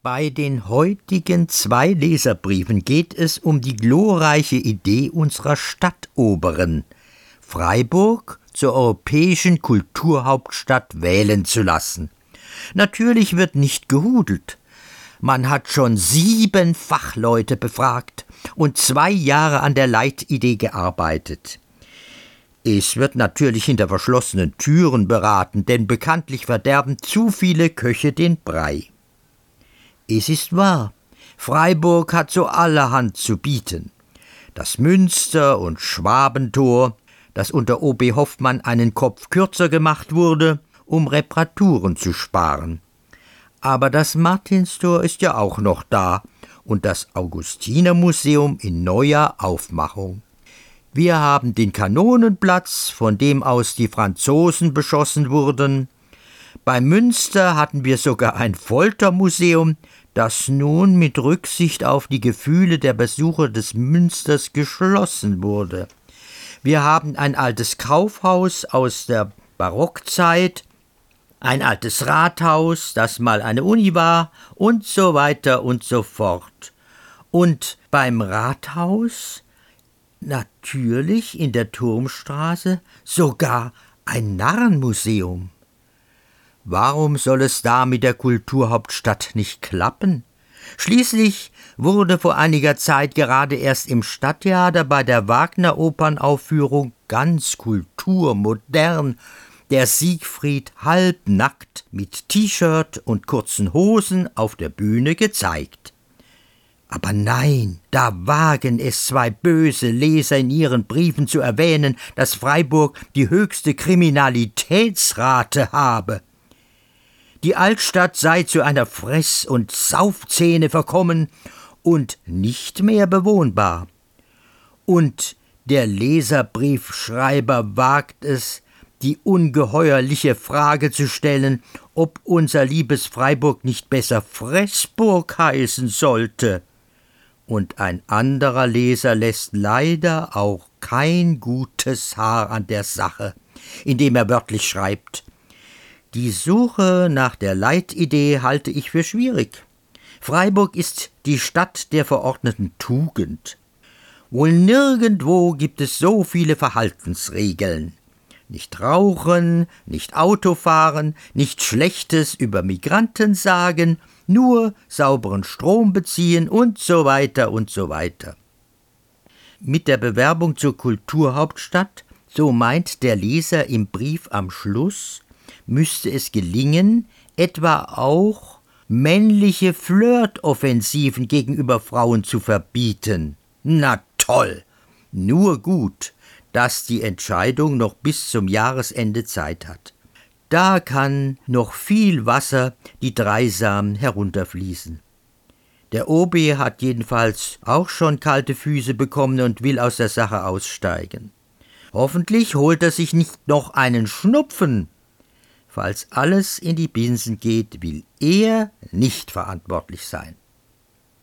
Bei den heutigen 2 Leserbriefen geht es um die glorreiche Idee unserer Stadtoberen, Freiburg zur europäischen Kulturhauptstadt wählen zu lassen. Natürlich wird nicht gehudelt. Man hat schon 7 Fachleute befragt und 2 Jahre an der Leitidee gearbeitet. Es wird natürlich hinter verschlossenen Türen beraten, denn bekanntlich verderben zu viele Köche den Brei. Es ist wahr, Freiburg hat so allerhand zu bieten. Das Münster- und Schwabentor, das unter O.B. Hoffmann einen Kopf kürzer gemacht wurde, um Reparaturen zu sparen. Aber das Martinstor ist ja auch noch da und das Augustinermuseum in neuer Aufmachung. Wir haben den Kanonenplatz, von dem aus die Franzosen beschossen wurden. Bei Münster hatten wir sogar ein Foltermuseum, das nun mit Rücksicht auf die Gefühle der Besucher des Münsters geschlossen wurde. Wir haben ein altes Kaufhaus aus der Barockzeit, ein altes Rathaus, das mal eine Uni war, und so weiter und so fort. Und beim Rathaus, natürlich in der Turmstraße, sogar ein Narrenmuseum. Warum soll es da mit der Kulturhauptstadt nicht klappen? Schließlich wurde vor einiger Zeit gerade erst im Stadttheater bei der Wagner-Opernaufführung ganz kulturmodern der Siegfried halbnackt mit T-Shirt und kurzen Hosen auf der Bühne gezeigt. Aber nein, da wagen es 2 böse Leser in ihren Briefen zu erwähnen, dass Freiburg die höchste Kriminalitätsrate habe. Die Altstadt sei zu einer Fress- und Saufszene verkommen und nicht mehr bewohnbar. Und der Leserbriefschreiber wagt es, die ungeheuerliche Frage zu stellen, ob unser liebes Freiburg nicht besser Fressburg heißen sollte. Und ein anderer Leser lässt leider auch kein gutes Haar an der Sache, indem er wörtlich schreibt: Die Suche nach der Leitidee halte ich für schwierig. Freiburg ist die Stadt der verordneten Tugend. Wohl nirgendwo gibt es so viele Verhaltensregeln. Nicht rauchen, nicht Auto fahren, nicht Schlechtes über Migranten sagen, nur sauberen Strom beziehen und so weiter und so weiter. Mit der Bewerbung zur Kulturhauptstadt, so meint der Leser im Brief am Schluss, müsste es gelingen, etwa auch männliche Flirtoffensiven gegenüber Frauen zu verbieten. Na toll! Nur gut, dass die Entscheidung noch bis zum Jahresende Zeit hat. Da kann noch viel Wasser die Dreisam herunterfließen. Der OB hat jedenfalls auch schon kalte Füße bekommen und will aus der Sache aussteigen. Hoffentlich holt er sich nicht noch einen Schnupfen. Falls alles in die Binsen geht, will er nicht verantwortlich sein.